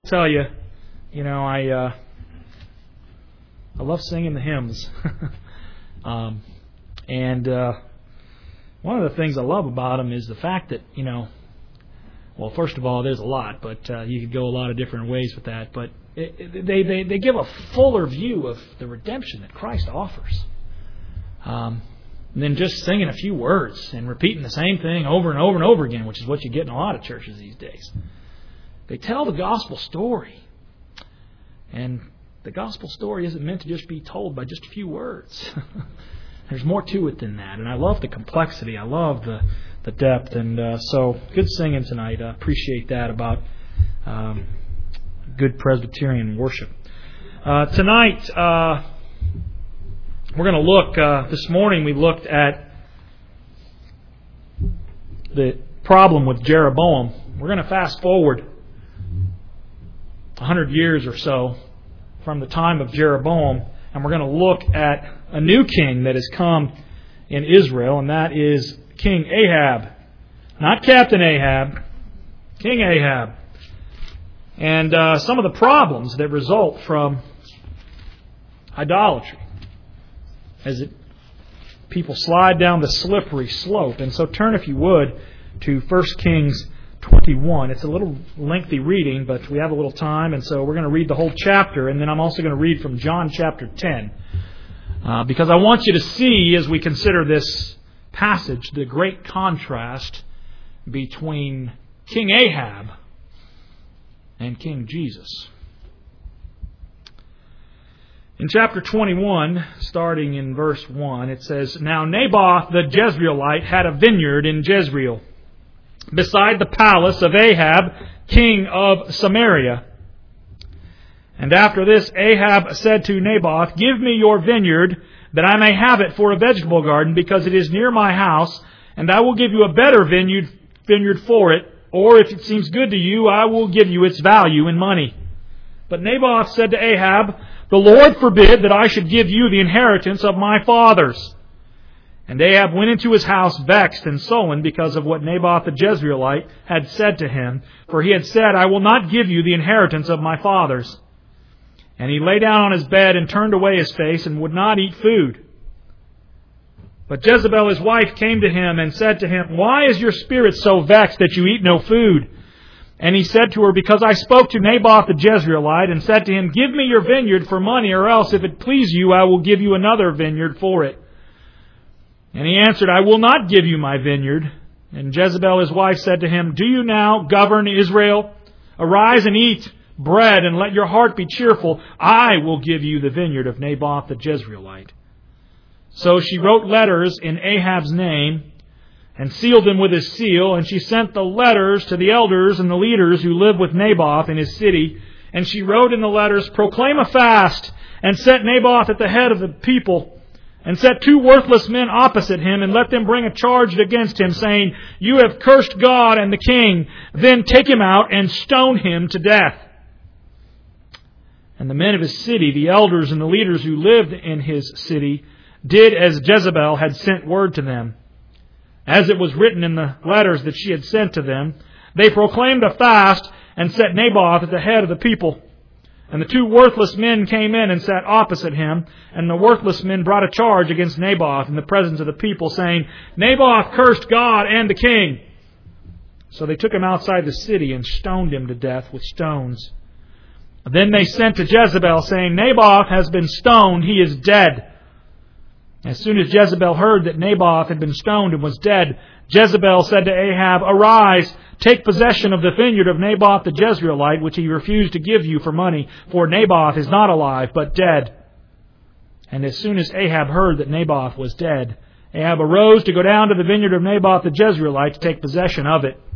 Tell you, I love singing the hymns, and one of the things I love about them is the fact that well, first of all, there's a lot, but you could go a lot of different ways with that. But they give a fuller view of the redemption that Christ offers. Than just singing a few words and repeating the same thing over and over and over again, which is what you get in a lot of churches these days. They tell the gospel story. And the gospel story isn't meant to just be told by just a few words. There's more to it than that. And I love the complexity. I love the depth. And so, good singing tonight. I appreciate that about good Presbyterian worship. Tonight, we're going to look, this morning we looked at the problem with Jeroboam. We're going to fast forward 100 years or so from the time of Jeroboam, and we're going to look at a new king that has come in Israel, and that is King Ahab. Not Captain Ahab, King Ahab. And some of the problems that result from idolatry as people slide down the slippery slope. And so turn, if you would, to 1 Kings 21. It's a little lengthy reading, but we have a little time, and so we're going to read the whole chapter, and then I'm also going to read from John chapter 10. Because I want you to see, as we consider this passage, the great contrast between King Ahab and King Jesus. In chapter 21, starting in verse 1, it says, "Now Naboth the Jezreelite had a vineyard in Jezreel, beside the palace of Ahab, king of Samaria. And after this Ahab said to Naboth, 'Give me your vineyard, that I may have it for a vegetable garden, because it is near my house, and I will give you a better vineyard for it, or if it seems good to you, I will give you its value in money.' But Naboth said to Ahab, 'The Lord forbid that I should give you the inheritance of my fathers.' And Ahab went into his house vexed and sullen because of what Naboth the Jezreelite had said to him. For he had said, 'I will not give you the inheritance of my fathers.' And he lay down on his bed and turned away his face and would not eat food. But Jezebel his wife came to him and said to him, 'Why is your spirit so vexed that you eat no food?' And he said to her, 'Because I spoke to Naboth the Jezreelite and said to him, Give me your vineyard for money, or else, if it please you, I will give you another vineyard for it.' And he answered, 'I will not give you my vineyard.' And Jezebel his wife said to him, 'Do you now govern Israel? Arise and eat bread, and let your heart be cheerful. I will give you the vineyard of Naboth the Jezreelite.' So she wrote letters in Ahab's name, and sealed them with his seal, and she sent the letters to the elders and the leaders who lived with Naboth in his city. And she wrote in the letters, 'Proclaim a fast, and set Naboth at the head of the people, and set 2 worthless men opposite him, and let them bring a charge against him, saying, You have cursed God and the king. Then take him out and stone him to death.' And the men of his city, the elders and the leaders who lived in his city, did as Jezebel had sent word to them. As it was written in the letters that she had sent to them, they proclaimed a fast and set Naboth at the head of the people. And the 2 worthless men came in and sat opposite him, and the worthless men brought a charge against Naboth in the presence of the people, saying, 'Naboth cursed God and the king.' So they took him outside the city and stoned him to death with stones. Then they sent to Jezebel, saying, 'Naboth has been stoned, he is dead.' As soon as Jezebel heard that Naboth had been stoned and was dead, Jezebel said to Ahab, 'Arise, take possession of the vineyard of Naboth the Jezreelite, which he refused to give you for money, for Naboth is not alive, but dead.' And as soon as Ahab heard that Naboth was dead, Ahab arose to go down to the vineyard of Naboth the Jezreelite to take possession of it.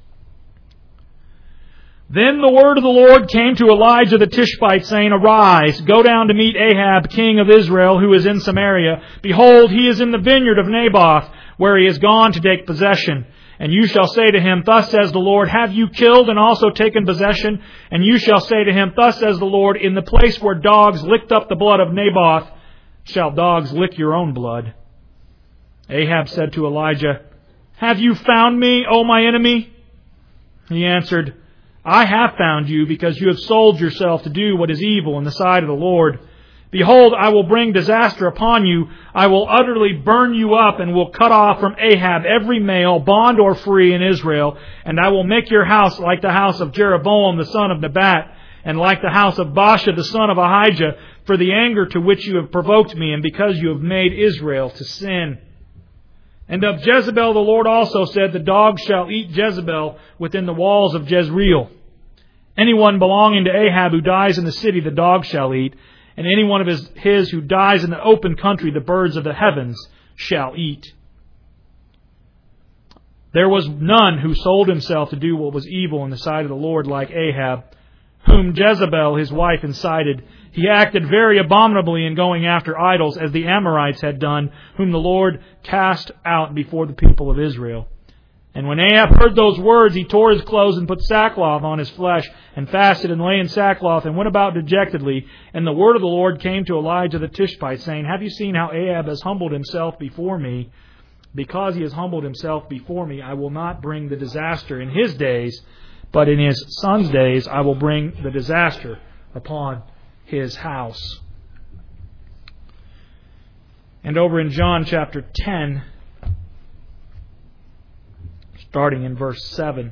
Then the word of the Lord came to Elijah the Tishbite, saying, 'Arise, go down to meet Ahab, king of Israel, who is in Samaria. Behold, he is in the vineyard of Naboth, where he has gone to take possession. And you shall say to him, Thus says the Lord, Have you killed and also taken possession? And you shall say to him, Thus says the Lord, In the place where dogs licked up the blood of Naboth, shall dogs lick your own blood.' Ahab said to Elijah, 'Have you found me, O my enemy?' He answered, I have found you because you have sold yourself to do what is evil in the sight of the Lord. Behold, I will bring disaster upon you. I will utterly burn you up and will cut off from Ahab every male, bond or free, in Israel. And I will make your house like the house of Jeroboam the son of Nebat, and like the house of Baasha the son of Ahijah, for the anger to which you have provoked me, and because you have made Israel to sin. And of Jezebel the Lord also said, the dogs shall eat Jezebel within the walls of Jezreel. Anyone belonging to Ahab who dies in the city, the dogs shall eat. And any one of his who dies in the open country, the birds of the heavens shall eat. There was none who sold himself to do what was evil in the sight of the Lord like Ahab, whom Jezebel his wife incited. He acted very abominably in going after idols, as the Amorites had done, whom the Lord cast out before the people of Israel. And when Ahab heard those words, he tore his clothes and put sackcloth on his flesh, and fasted and lay in sackcloth, and went about dejectedly. And the word of the Lord came to Elijah the Tishbite, saying, Have you seen how Ahab has humbled himself before me? Because he has humbled himself before me, I will not bring the disaster in his days, but in his son's days I will bring the disaster upon his house. And over in John chapter 10, starting in verse 7.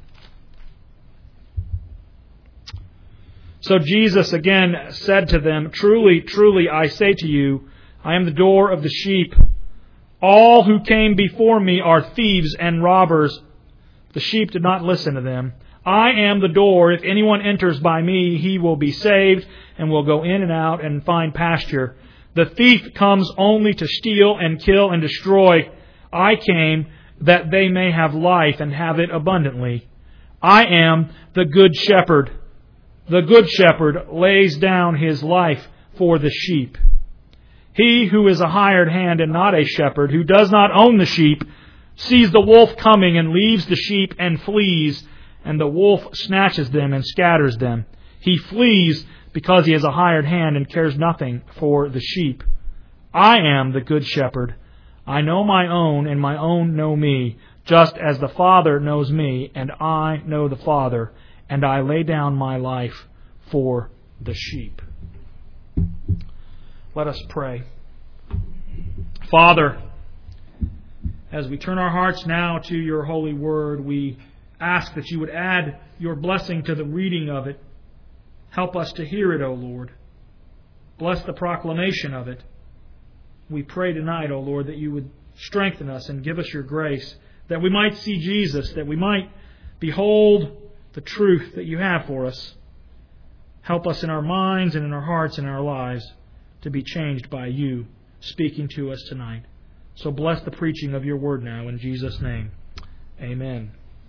So Jesus again said to them, Truly, truly, I say to you, I am the door of the sheep. All who came before me are thieves and robbers. The sheep did not listen to them. I am the door. If anyone enters by me, he will be saved and will go in and out and find pasture. The thief comes only to steal and kill and destroy. I came that they may have life and have it abundantly. I am the good shepherd. The good shepherd lays down his life for the sheep. He who is a hired hand and not a shepherd, who does not own the sheep, sees the wolf coming and leaves the sheep and flees, and the wolf snatches them and scatters them. He flees because he is a hired hand and cares nothing for the sheep. I am the good shepherd. I know my own, and my own know me, just as the Father knows me, and I know the Father, and I lay down my life for the sheep. Let us pray. Father, as we turn our hearts now to your holy word, we ask that you would add your blessing to the reading of it. Help us to hear it, O Lord. Bless the proclamation of it. We pray tonight, O Lord, that you would strengthen us and give us your grace, that we might see Jesus, that we might behold the truth that you have for us. Help us in our minds and in our hearts and in our lives to be changed by you speaking to us tonight. So bless the preaching of your word now in Jesus' name. Amen.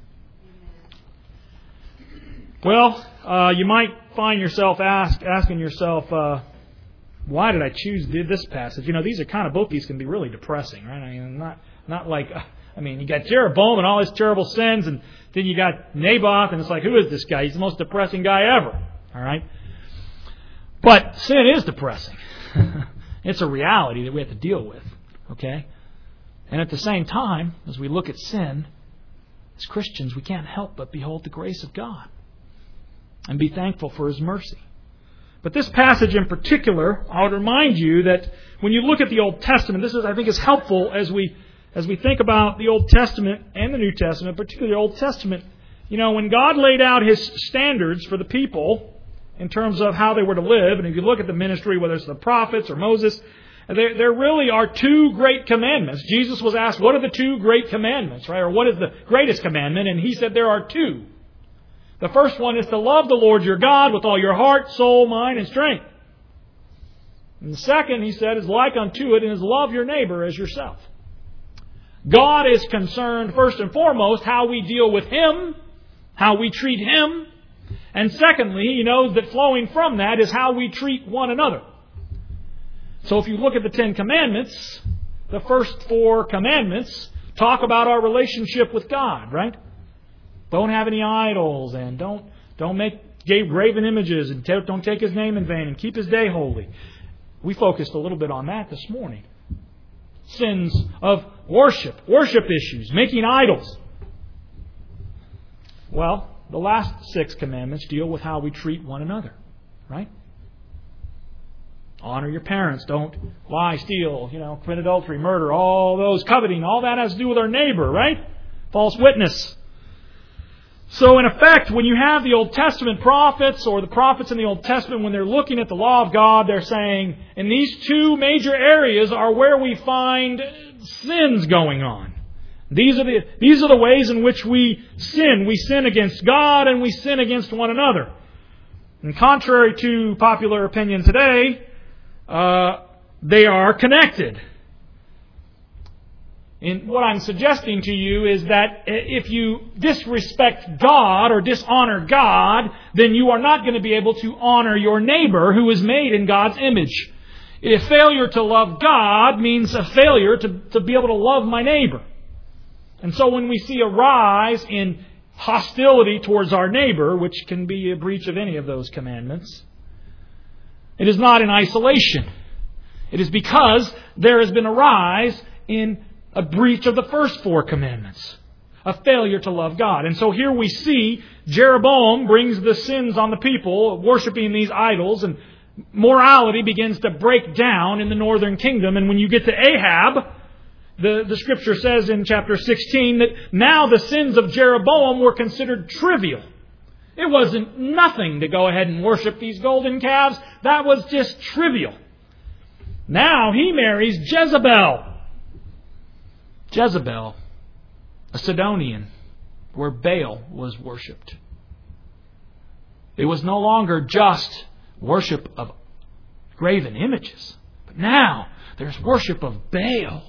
Well, you might find yourself asking yourself, why did I choose this passage? You know, these are kind of both these can be really depressing, right? I mean, not like, you got Jeroboam and all his terrible sins, and then you got Naboth, and it's like, who is this guy? He's the most depressing guy ever, all right? But sin is depressing. It's a reality that we have to deal with, okay? And at the same time, as we look at sin, as Christians, we can't help but behold the grace of God and be thankful for His mercy. But this passage in particular, I would remind you that when you look at the Old Testament, this I think is helpful as we think about the Old Testament and the New Testament, particularly the Old Testament. You know, when God laid out His standards for the people in terms of how they were to live, and if you look at the ministry, whether it's the prophets or Moses, there really are two great commandments. Jesus was asked, what are the two great commandments, right? Or what is the greatest commandment? And He said there are two. The first one is to love the Lord your God with all your heart, soul, mind, and strength. And the second, He said, is like unto it, and is love your neighbor as yourself. God is concerned, first and foremost, how we deal with Him, how we treat Him. And secondly, He knows that flowing from that is how we treat one another. So if you look at the Ten Commandments, the first four commandments talk about our relationship with God, right? Don't have any idols, and don't make graven images, and don't take His name in vain, and keep His day holy. We focused a little bit on that this morning. Sins of worship issues, making idols. Well, the last 6 commandments deal with how we treat one another. Right? Honor your parents. Don't lie, steal, commit adultery, murder, all those, coveting. All that has to do with our neighbor, right? False witness. So in effect, when you have the Old Testament prophets, or the prophets in the Old Testament, when they're looking at the law of God, they're saying, in these 2 major areas are where we find sins going on. These are the ways in which we sin. We sin against God and we sin against one another. And contrary to popular opinion today, they are connected. And what I'm suggesting to you is that if you disrespect God or dishonor God, then you are not going to be able to honor your neighbor who is made in God's image. A failure to love God means a failure to be able to love my neighbor. And so when we see a rise in hostility towards our neighbor, which can be a breach of any of those commandments, it is not in isolation. It is because there has been a rise in a breach of the first 4 commandments. A failure to love God. And so here we see Jeroboam brings the sins on the people, worshiping these idols, and morality begins to break down in the northern kingdom. And when you get to Ahab, the scripture says in chapter 16 that now the sins of Jeroboam were considered trivial. It wasn't nothing to go ahead and worship these golden calves. That was just trivial. Now he marries Jezebel. Jezebel, a Sidonian, where Baal was worshipped. It was no longer just worship of graven images, but now there's worship of Baal.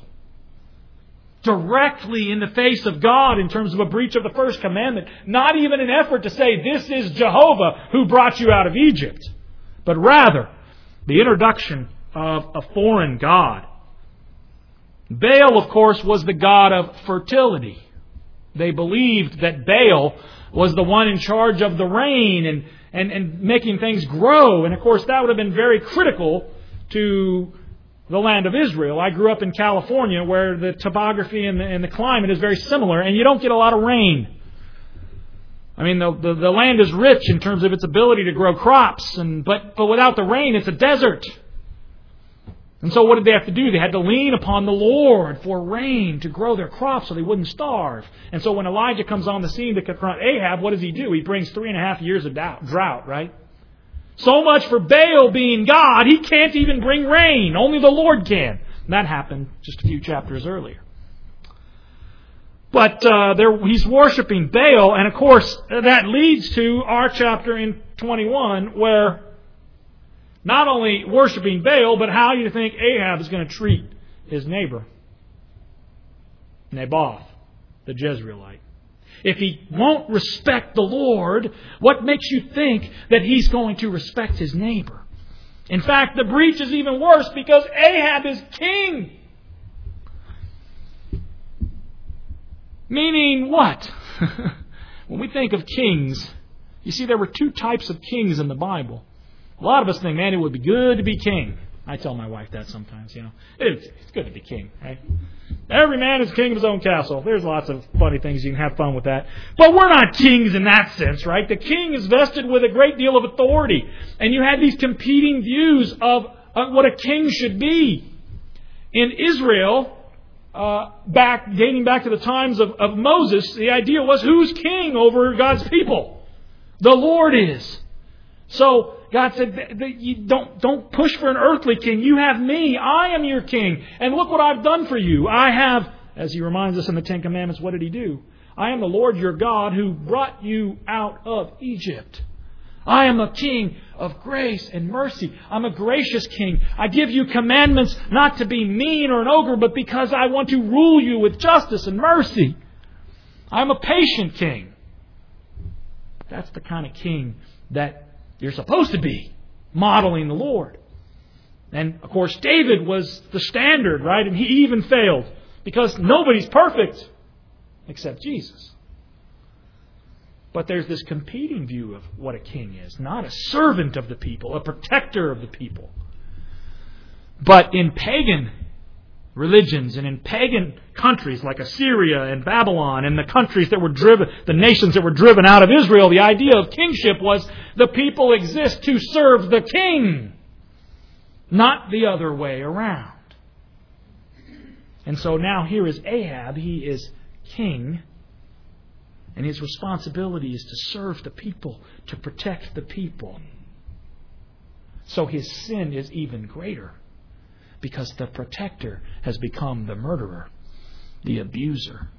Directly in the face of God in terms of a breach of the first commandment. Not even an effort to say, this is Jehovah who brought you out of Egypt. But rather, the introduction of a foreign god. Baal, of course, was the god of fertility. They believed that Baal was the one in charge of the rain and making things grow. And of course, that would have been very critical to the land of Israel. I grew up in California, where the topography and the climate is very similar, and you don't get a lot of rain. I mean, the land is rich in terms of its ability to grow crops, but without the rain, it's a desert. And so what did they have to do? They had to lean upon the Lord for rain to grow their crops so they wouldn't starve. And so when Elijah comes on the scene to confront Ahab, what does he do? He brings 3.5 years of drought, right? So much for Baal being God, he can't even bring rain. Only the Lord can. And that happened just a few chapters earlier. But he's worshiping Baal, and of course that leads to our chapter in 21, where not only worshiping Baal, but how do you think Ahab is going to treat his neighbor? Naboth, the Jezreelite. If he won't respect the Lord, what makes you think that he's going to respect his neighbor? In fact, the breach is even worse because Ahab is king. Meaning what? When we think of kings, you see there were 2 types of kings in the Bible. A lot of us think, man, it would be good to be king. I tell my wife that sometimes, It's good to be king, right? Every man is king of his own castle. There's lots of funny things. You can have fun with that. But we're not kings in that sense, right? The king is vested with a great deal of authority. And you had these competing views of what a king should be. In Israel, dating back to the times of Moses, the idea was, who's king over God's people? The Lord is. So God said, you don't push for an earthly king. You have me. I am your king. And look what I've done for you. I have, as he reminds us in the 10 Commandments, what did he do? I am the Lord your God who brought you out of Egypt. I am a king of grace and mercy. I'm a gracious king. I give you commandments not to be mean or an ogre, but because I want to rule you with justice and mercy. I'm a patient king. That's the kind of king that you're supposed to be, modeling the Lord. And, of course, David was the standard, right? And he even failed because nobody's perfect except Jesus. But there's this competing view of what a king is. Not a servant of the people, a protector of the people. But in pagan religions and in pagan countries like Assyria and Babylon and the countries that were driven, the nations that were driven out of Israel, the idea of kingship was the people exist to serve the king, not the other way around. And so now here is Ahab. He is king. And his responsibility is to serve the people, to protect the people. So his sin is even greater because the protector has become the murderer, the abuser.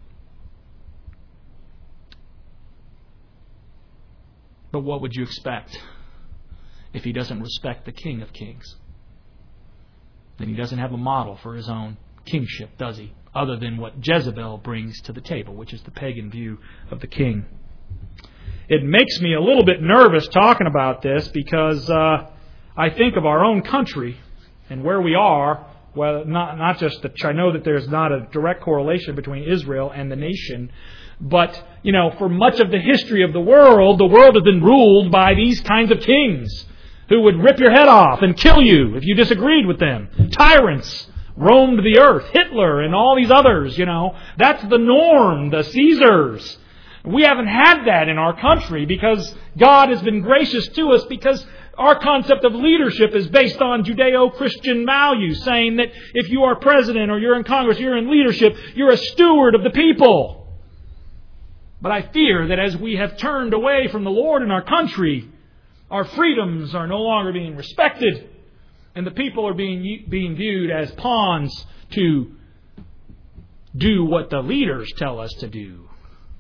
But what would you expect if he doesn't respect the King of Kings? Then he doesn't have a model for his own kingship, does he? Other than what Jezebel brings to the table, which is the pagan view of the king. It makes me a little bit nervous talking about this because I think of our own country and where we are. Well, not just that I know that there's not a direct correlation between Israel and the nation, but for much of the history of the world has been ruled by these kinds of kings who would rip your head off and kill you if you disagreed with them. Tyrants roamed the earth. Hitler and all these others, That's the norm, the Caesars. We haven't had that in our country because God has been gracious to us because our concept of leadership is based on Judeo-Christian values, saying that if you are president or you're in Congress, you're in leadership, you're a steward of the people. But I fear that as we have turned away from the Lord in our country, our freedoms are no longer being respected. And the people are being viewed as pawns to do what the leaders tell us to do.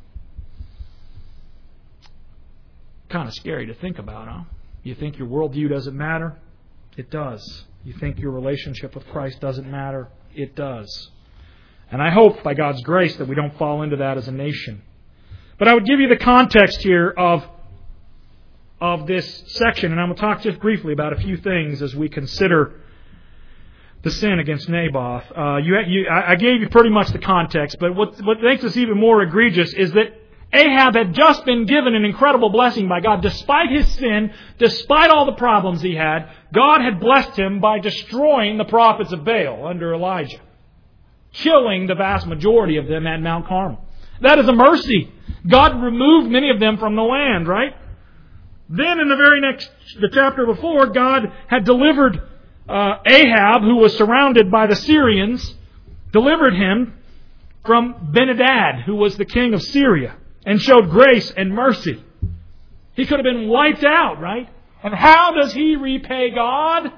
Kind of scary to think about, huh? You think your worldview doesn't matter? It does. You think your relationship with Christ doesn't matter? It does. And I hope, by God's grace, that we don't fall into that as a nation. But I would give you the context here of this section, and I'm going to talk just briefly about a few things as we consider the sin against Naboth. I gave you pretty much the context, but what makes this even more egregious is that Ahab had just been given an incredible blessing by God. Despite his sin, despite all the problems he had, God had blessed him by destroying the prophets of Baal under Elijah, killing the vast majority of them at Mount Carmel. That is a mercy. God removed many of them from the land, right? Then in the chapter before, God had delivered Ahab, who was surrounded by the Syrians, delivered him from Ben-Hadad, who was the king of Syria, and showed grace and mercy. He could have been wiped out, right? And how does he repay God?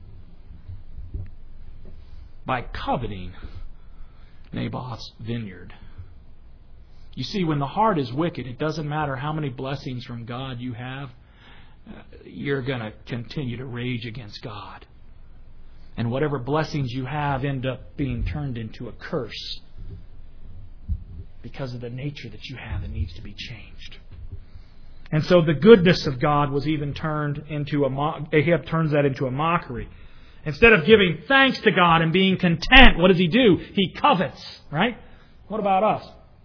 By coveting Naboth's vineyard. You see, when the heart is wicked, it doesn't matter how many blessings from God you have, you're going to continue to rage against God. And whatever blessings you have end up being turned into a curse because of the nature that you have that needs to be changed. And so the goodness of God was even turned into Ahab turns that into a mockery. Instead of giving thanks to God and being content, what does he do? He covets, right? What about us?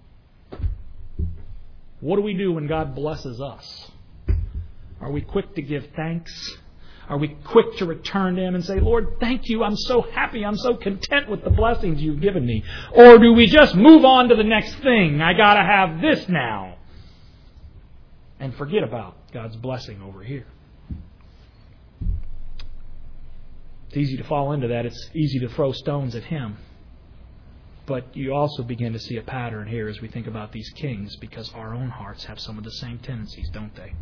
What do we do when God blesses us? Are we quick to give thanks? Are we quick to return to Him and say, Lord, thank you. I'm so happy. I'm so content with the blessings you've given me. Or do we just move on to the next thing? I got to have this now. And forget about God's blessing over here. It's easy to fall into that. It's easy to throw stones at Him. But you also begin to see a pattern here as we think about these kings, because our own hearts have some of the same tendencies, don't they?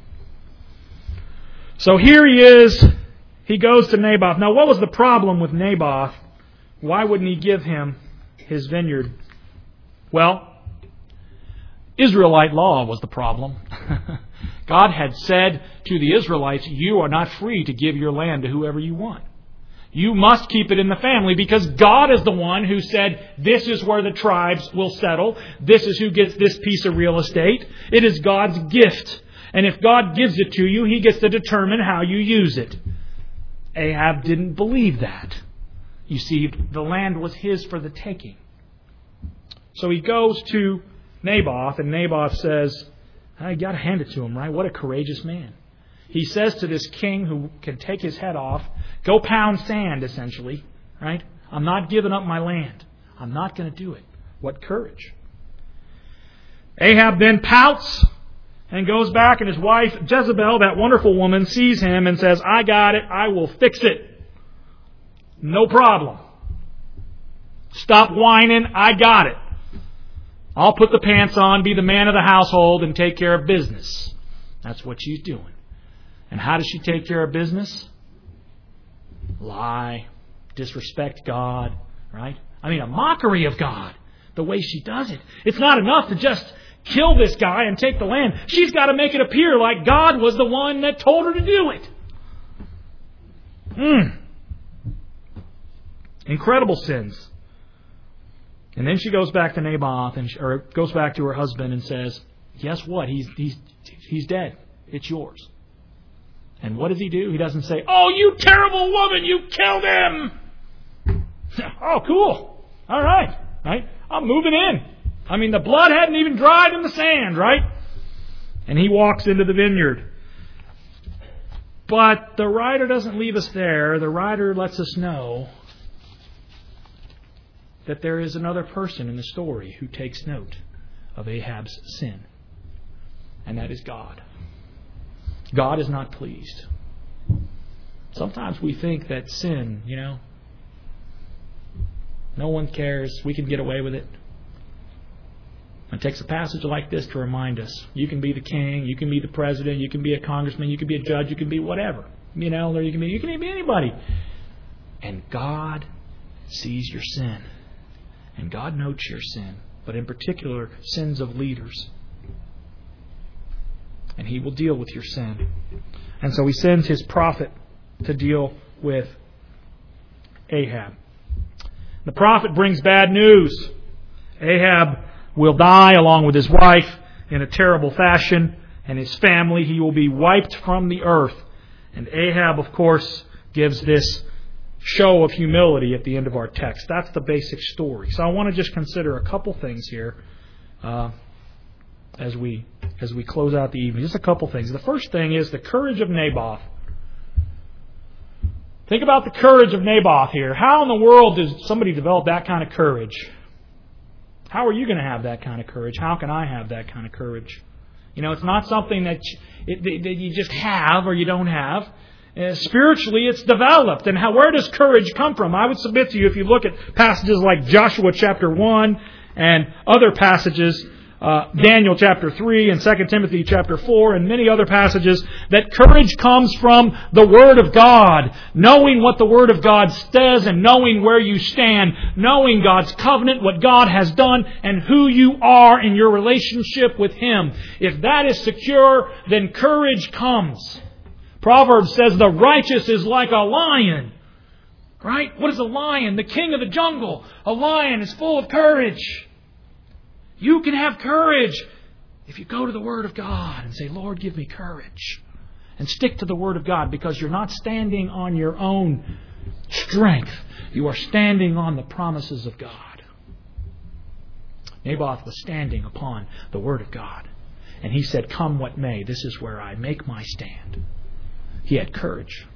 So here he is. He goes to Naboth. Now, what was the problem with Naboth? Why wouldn't he give him his vineyard? Well, Israelite law was the problem. God had said to the Israelites, you are not free to give your land to whoever you want. You must keep it in the family, because God is the one who said, this is where the tribes will settle. This is who gets this piece of real estate. It is God's gift. And if God gives it to you, He gets to determine how you use it. Ahab didn't believe that. You see, the land was his for the taking. So he goes to Naboth, and Naboth says, you got to hand it to him, right? What a courageous man. He says to this king who can take his head off, go pound sand, essentially, right? I'm not giving up my land. I'm not going to do it. What courage. Ahab then pouts and goes back, and his wife Jezebel, that wonderful woman, sees him and says, I got it. I will fix it. No problem. Stop whining. I got it. I'll put the pants on, be the man of the household, and take care of business. That's what she's doing. And how does she take care of business? Lie. Disrespect God. Right? I mean, a mockery of God. The way she does it. It's not enough to just kill this guy and take the land. She's got to make it appear like God was the one that told her to do it. Incredible sins. And then she goes back to Naboth, or goes back to her husband and says, guess what? He's dead. It's yours. And what does he do? He doesn't say, oh, you terrible woman, you killed him. Oh, cool. All right. Right? I'm moving in. I mean, the blood hadn't even dried in the sand, right? And he walks into the vineyard. But the writer doesn't leave us there. The writer lets us know that there is another person in the story who takes note of Ahab's sin. And that is God. God is not pleased. Sometimes we think that sin, no one cares. We can get away with it. It takes a passage like this to remind us. You can be the king. You can be the president. You can be a congressman. You can be a judge. You can be whatever. Or you can be anybody. And God sees your sin. And God notes your sin. But in particular, sins of leaders. And He will deal with your sin. And so He sends His prophet to deal with Ahab. The prophet brings bad news. Ahab will die along with his wife in a terrible fashion, and his family. He will be wiped from the earth. And Ahab, of course, gives this show of humility at the end of our text. That's the basic story. So I want to just consider a couple things here as we close out the evening. Just a couple things. The first thing is the courage of Naboth. Think about the courage of Naboth here. How in the world does somebody develop that kind of courage? How are you going to have that kind of courage? How can I have that kind of courage? It's not something that you just have or you don't have. Spiritually, it's developed. And where does courage come from? I would submit to you, if you look at passages like Joshua chapter 1 and other passages, Daniel chapter 3 and 2 Timothy chapter 4 and many other passages, that courage comes from the Word of God. Knowing what the Word of God says and knowing where you stand. Knowing God's covenant, what God has done, and who you are in your relationship with Him. If that is secure, then courage comes. Proverbs says the righteous is like a lion. Right? What is a lion? The king of the jungle. A lion is full of courage. You can have courage if you go to the Word of God and say, Lord, give me courage. And stick to the Word of God, because you're not standing on your own strength. You are standing on the promises of God. Naboth was standing upon the Word of God. And he said, come what may, this is where I make my stand. He had courage.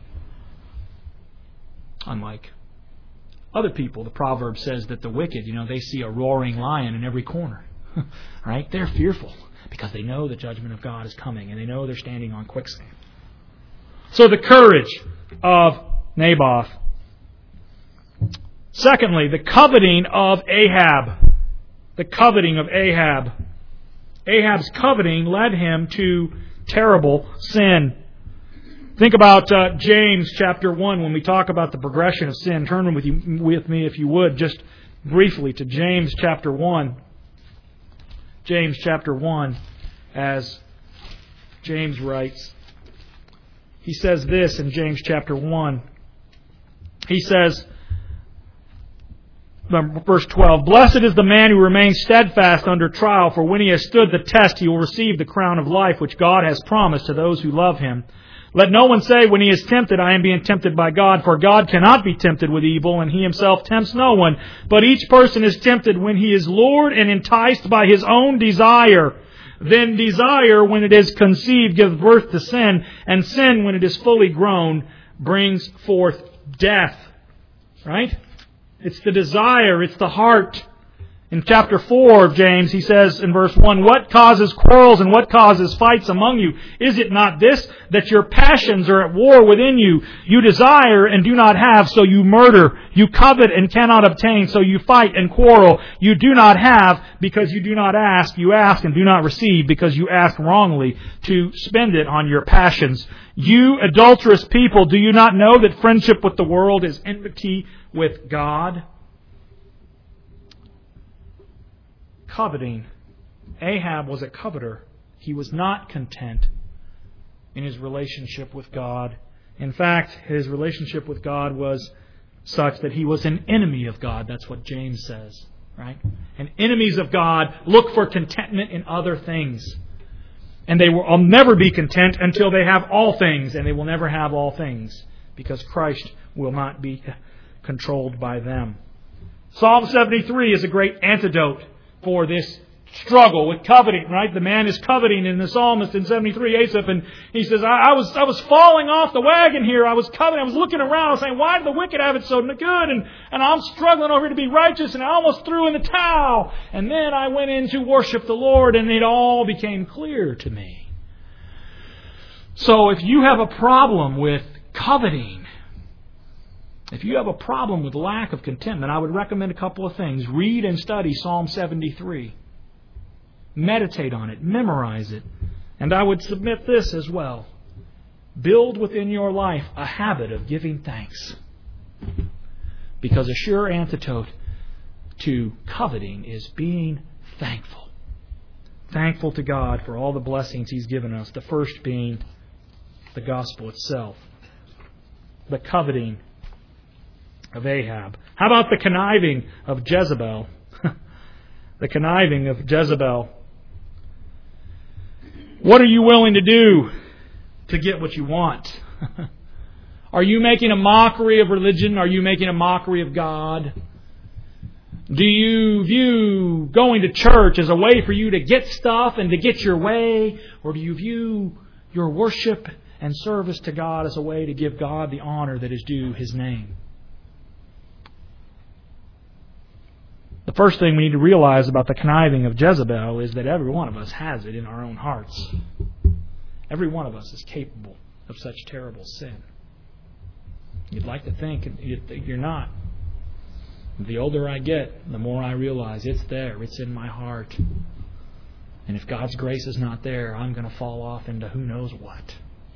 Unlike other people, the proverb says that the wicked, they see a roaring lion in every corner. Right? They're fearful because they know the judgment of God is coming and they know they're standing on quicksand. So the courage of Naboth. Secondly, the coveting of Ahab. The coveting of Ahab. Ahab's coveting led him to terrible sin. Think about James chapter 1 when we talk about the progression of sin. Turn with me, if you would, just briefly to James chapter 1. James chapter 1, as James writes. He says this in James chapter 1. He says, verse 12, blessed is the man who remains steadfast under trial, for when he has stood the test, he will receive the crown of life which God has promised to those who love Him. Let no one say when he is tempted, I am being tempted by God, for God cannot be tempted with evil, and He Himself tempts no one. But each person is tempted when he is lured and enticed by his own desire. Then desire, when it is conceived, gives birth to sin, and sin, when it is fully grown, brings forth death. Right? It's the desire. It's the heart. In chapter 4 of James, he says in verse 1, "What causes quarrels and what causes fights among you? Is it not this, that your passions are at war within you? You desire and do not have, so you murder. You covet and cannot obtain, so you fight and quarrel. You do not have because you do not ask. You ask and do not receive because you ask wrongly to spend it on your passions. You adulterous people, do you not know that friendship with the world is enmity with God?" Coveting. Ahab was a coveter. He was not content in his relationship with God. In fact, his relationship with God was such that he was an enemy of God. That's what James says, right? And enemies of God look for contentment in other things. And they will never be content until they have all things, and they will never have all things because Christ will not be controlled by them. Psalm 73 is a great antidote for this struggle with coveting, right? The man is coveting in the psalmist in 73, Asaph, and he says, I was falling off the wagon here. I was coveting. I was looking around. I was saying, why do the wicked have it so good? And I'm struggling over here to be righteous, and I almost threw in the towel. And then I went in to worship the Lord, and it all became clear to me. So if you have a problem with coveting, if you have a problem with lack of contentment, I would recommend a couple of things. Read and study Psalm 73. Meditate on it. Memorize it. And I would submit this as well. Build within your life a habit of giving thanks. Because a sure antidote to coveting is being thankful. Thankful to God for all the blessings He's given us. The first being the gospel itself. The coveting of Ahab. How about the conniving of Jezebel? The conniving of Jezebel. What are you willing to do to get what you want? Are you making a mockery of religion? Are you making a mockery of God? Do you view going to church as a way for you to get stuff and to get your way? Or do you view your worship and service to God as a way to give God the honor that is due His name? The first thing we need to realize about the conniving of Jezebel is that every one of us has it in our own hearts. Every one of us is capable of such terrible sin. You'd like to think you're not. The older I get, the more I realize it's there. It's in my heart. And if God's grace is not there, I'm going to fall off into who knows what.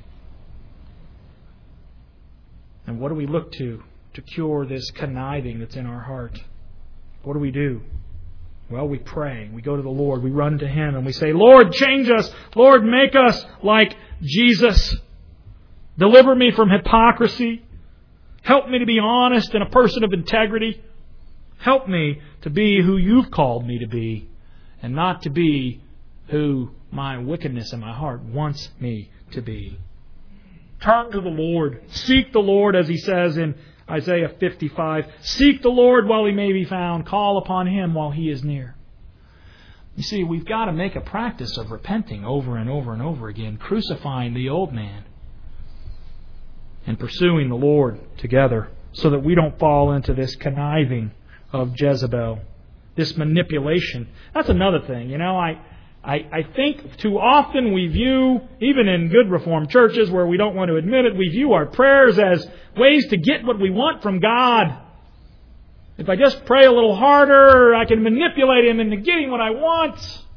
And what do we look to cure this conniving that's in our heart? What do? Well, we pray. We go to the Lord. We run to Him and we say, Lord, change us. Lord, make us like Jesus. Deliver me from hypocrisy. Help me to be honest and a person of integrity. Help me to be who You've called me to be and not to be who my wickedness in my heart wants me to be. Turn to the Lord. Seek the Lord, as He says in Isaiah 55. Seek the Lord while He may be found. Call upon Him while He is near. You see, we've got to make a practice of repenting over and over and over again, crucifying the old man and pursuing the Lord together so that we don't fall into this conniving of Jezebel, this manipulation. That's another thing. You know, I think too often we view, even in good Reformed churches where we don't want to admit it, we view our prayers as ways to get what we want from God. If I just pray a little harder, I can manipulate Him into getting what I want.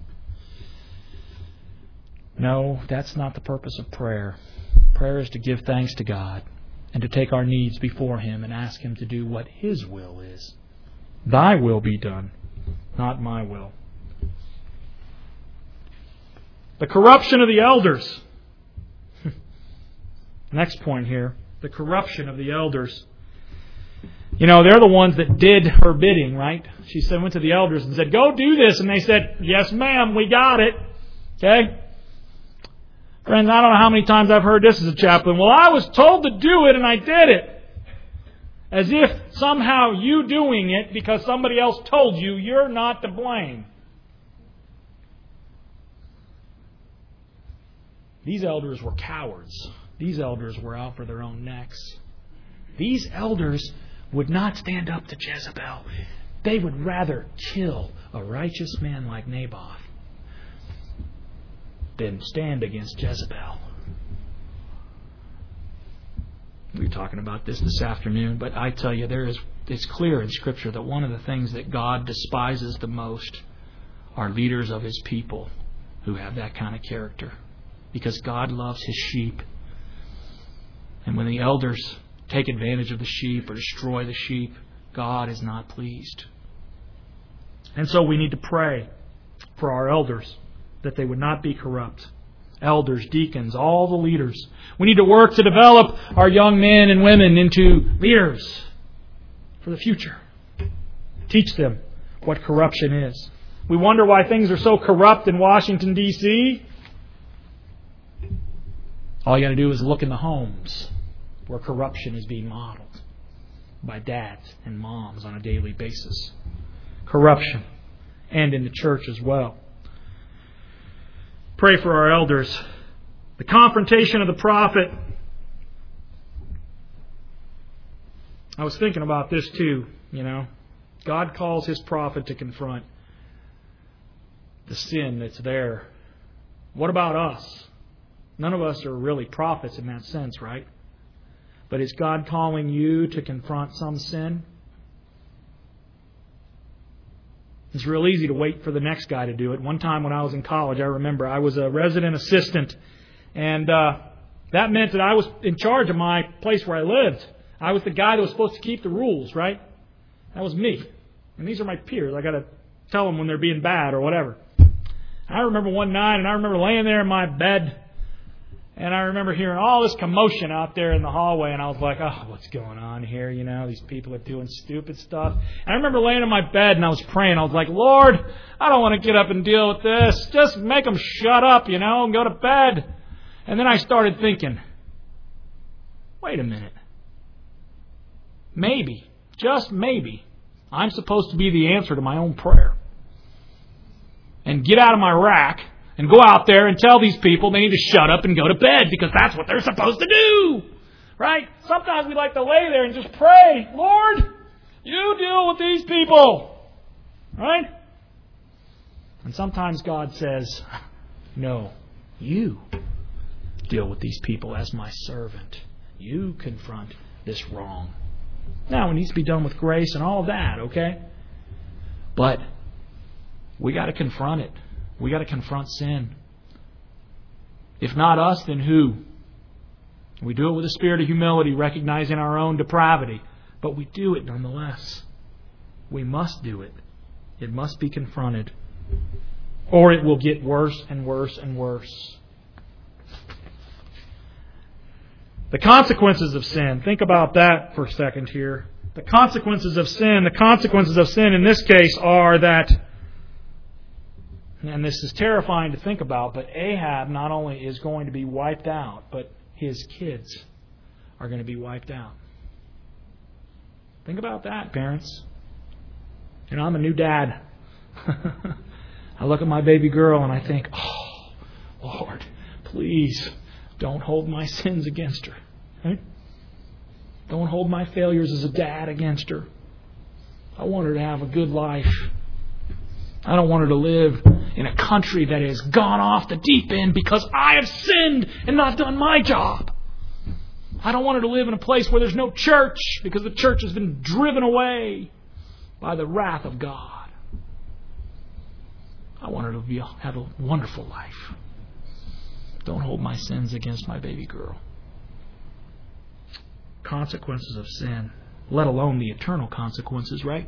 No, that's not the purpose of prayer. Prayer is to give thanks to God and to take our needs before Him and ask Him to do what His will is. Thy will be done, not my will. The corruption of the elders. Next point here. The corruption of the elders. You know, they're the ones that did her bidding, right? She went to the elders and said, go do this. And they said, yes, ma'am, we got it. Okay? Friends, I don't know how many times I've heard this as a chaplain. Well, I was told to do it and I did it. As if somehow you doing it because somebody else told you, you're not to blame. These elders were cowards. These elders were out for their own necks. These elders would not stand up to Jezebel. They would rather kill a righteous man like Naboth than stand against Jezebel. We were talking about this afternoon, but I tell you, it's clear in Scripture that one of the things that God despises the most are leaders of His people who have that kind of character. Because God loves His sheep. And when the elders take advantage of the sheep or destroy the sheep, God is not pleased. And so we need to pray for our elders that they would not be corrupt. Elders, deacons, all the leaders. We need to work to develop our young men and women into leaders for the future. Teach them what corruption is. We wonder why things are so corrupt in Washington, D.C. All you got to do is look in the homes where corruption is being modeled by dads and moms on a daily basis. Corruption. And in the church as well. Pray for our elders. The confrontation of the prophet. I was thinking about this too, God calls His prophet to confront the sin that's there. What about us? None of us are really prophets in that sense, right? But is God calling you to confront some sin? It's real easy to wait for the next guy to do it. One time when I was in college, I remember I was a resident assistant. And that meant that I was in charge of my place where I lived. I was the guy that was supposed to keep the rules, right? That was me. And these are my peers. I got to tell them when they're being bad or whatever. I remember one night, and I remember laying there in my bed, and I remember hearing all this commotion out there in the hallway, and I was like, oh, what's going on here? These people are doing stupid stuff. And I remember laying in my bed, and I was praying. I was like, Lord, I don't want to get up and deal with this. Just make them shut up, and go to bed. And then I started thinking, wait a minute. Maybe, just maybe, I'm supposed to be the answer to my own prayer. And get out of my rack and go out there and tell these people they need to shut up and go to bed because that's what they're supposed to do. Right? Sometimes we like to lay there and just pray, Lord, you deal with these people. Right? And sometimes God says, no, you deal with these people as my servant. You confront this wrong. Now, it needs to be done with grace and all of that, okay? But we got to confront it. We got to confront sin. If not us, then who? We do it with a spirit of humility, recognizing our own depravity. But we do it nonetheless. We must do it. It must be confronted. Or it will get worse and worse and worse. The consequences of sin. Think about that for a second here. The consequences of sin. The consequences of sin in this case are that, and this is terrifying to think about, but Ahab not only is going to be wiped out, but his kids are going to be wiped out. Think about that, parents. I'm a new dad. I look at my baby girl and I think, oh, Lord, please don't hold my sins against her. Right? Don't hold my failures as a dad against her. I want her to have a good life. I don't want her to live in a country that has gone off the deep end because I have sinned and not done my job. I don't want her to live in a place where there's no church because the church has been driven away by the wrath of God. I want her to have a wonderful life. Don't hold my sins against my baby girl. Consequences of sin, let alone the eternal consequences, right?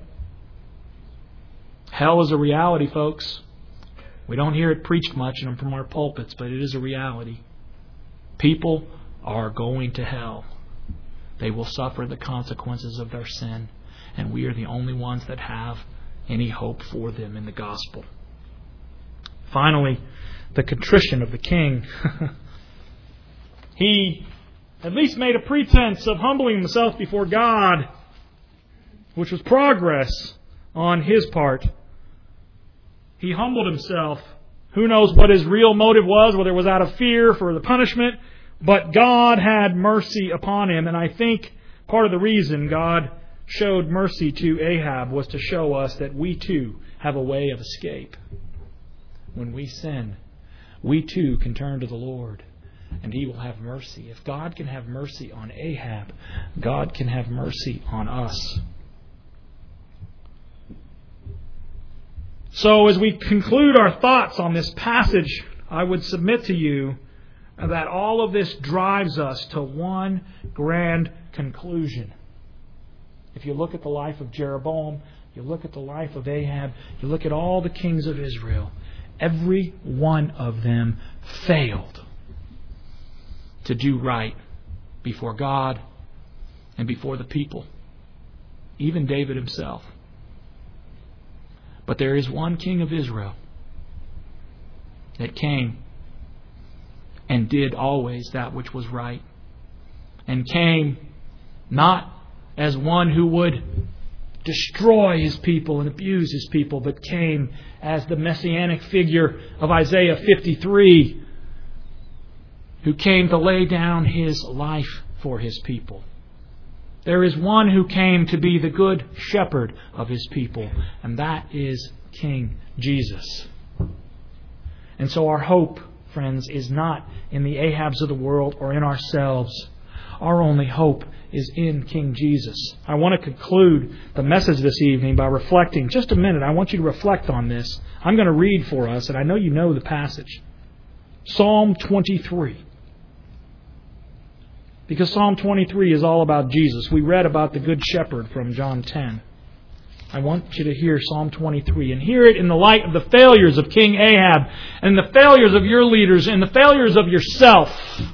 Hell is a reality, folks. We don't hear it preached much from our pulpits, but it is a reality. People are going to hell. They will suffer the consequences of their sin, and we are the only ones that have any hope for them in the gospel. Finally, the contrition of the king. He at least made a pretense of humbling himself before God, which was progress on his part. He humbled himself. Who knows what his real motive was, whether it was out of fear for the punishment, but God had mercy upon him. And I think part of the reason God showed mercy to Ahab was to show us that we too have a way of escape. When we sin, we too can turn to the Lord, and He will have mercy. If God can have mercy on Ahab, God can have mercy on us. So as we conclude our thoughts on this passage, I would submit to you that all of this drives us to one grand conclusion. If you look at the life of Jeroboam, you look at the life of Ahab, you look at all the kings of Israel, every one of them failed to do right before God and before the people, even David himself. But there is one king of Israel that came and did always that which was right, and came not as one who would destroy His people and abuse His people, but came as the messianic figure of Isaiah 53, who came to lay down His life for His people. There is one who came to be the good shepherd of His people, and that is King Jesus. And so our hope, friends, is not in the Ahabs of the world or in ourselves. Our only hope is in King Jesus. I want to conclude the message this evening by reflecting. Just a minute, I want you to reflect on this. I'm going to read for us, and I know you know the passage. Psalm 23. Because Psalm 23 is all about Jesus. We read about the Good Shepherd from John 10. I want you to hear Psalm 23 and hear it in the light of the failures of King Ahab and the failures of your leaders and the failures of yourself.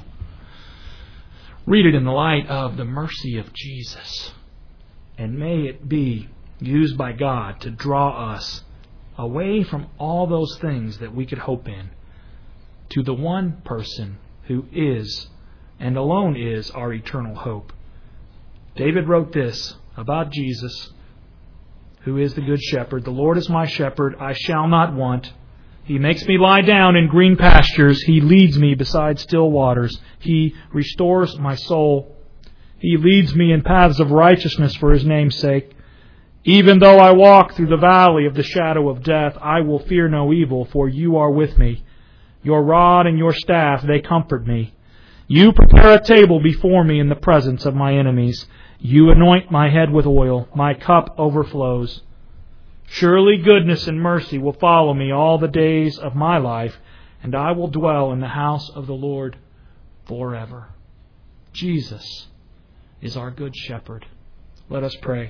Read it in the light of the mercy of Jesus. And may it be used by God to draw us away from all those things that we could hope in to the one person who is and alone is our eternal hope. David wrote this about Jesus, who is the Good Shepherd. The Lord is my shepherd, I shall not want. He makes me lie down in green pastures. He leads me beside still waters. He restores my soul. He leads me in paths of righteousness for His name's sake. Even though I walk through the valley of the shadow of death, I will fear no evil, for You are with me. Your rod and Your staff, they comfort me. You prepare a table before me in the presence of my enemies. You anoint my head with oil. My cup overflows. Surely goodness and mercy will follow me all the days of my life, and I will dwell in the house of the Lord forever. Jesus is our Good Shepherd. Let us pray.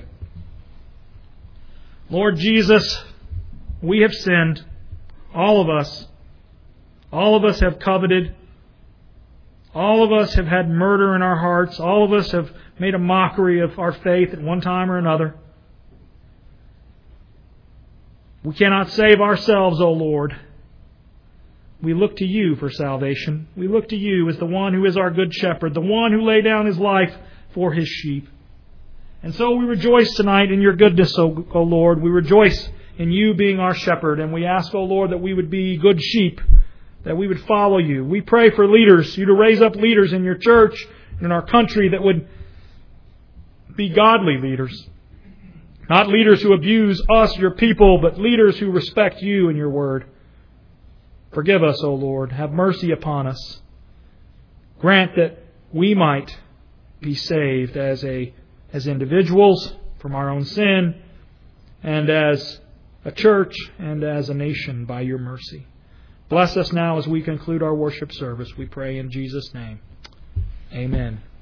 Lord Jesus, we have sinned. All of us. All of us have coveted. All of us have had murder in our hearts. All of us have made a mockery of our faith at one time or another. We cannot save ourselves, O Lord. We look to You for salvation. We look to You as the one who is our Good Shepherd, the one who laid down His life for His sheep. And so we rejoice tonight in Your goodness, O Lord. We rejoice in You being our shepherd, and we ask, O Lord, that we would be good sheep, that we would follow You. We pray for leaders, You to raise up leaders in Your church and in our country that would be godly leaders. Not leaders who abuse us, Your people, but leaders who respect You and Your word. Forgive us, O Lord. Have mercy upon us. Grant that we might be saved as individuals from our own sin, and as a church and as a nation by Your mercy. Bless us now as we conclude our worship service. We pray in Jesus' name. Amen.